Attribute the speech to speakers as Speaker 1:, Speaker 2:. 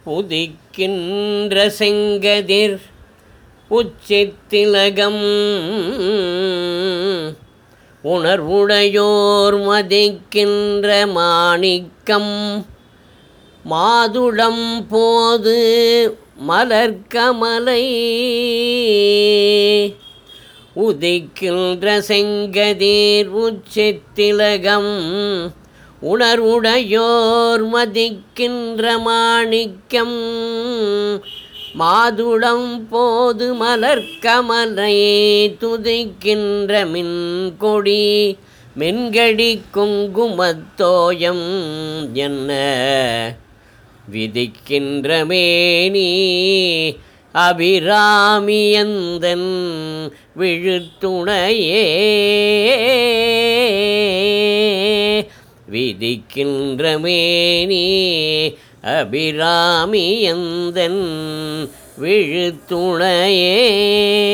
Speaker 1: உதிக்கின்ற செங்கதிர் உச்சித்திலகம் உணர்வுடையோர் மதிக்கின்ற மாணிக்கம் மாதுளம் போது மலர்கமலை உதிக்கின்ற செங்கதிர் உச்சித்திலகம் உணர்வுடையோர் மதிக்கின்ற மாணிக்கம் மாதுளம் போது மலர்கமலை துதிக்கின்ற மின்கொடி மென்கடி குங்குமத்தோயம் என்ன விதிக்கின்ற மேனி அபிராமியந்தன் விழுத்துணையே விதிக்கின்ற மேனி அபிராமியந்தன் விழுத்துணையே.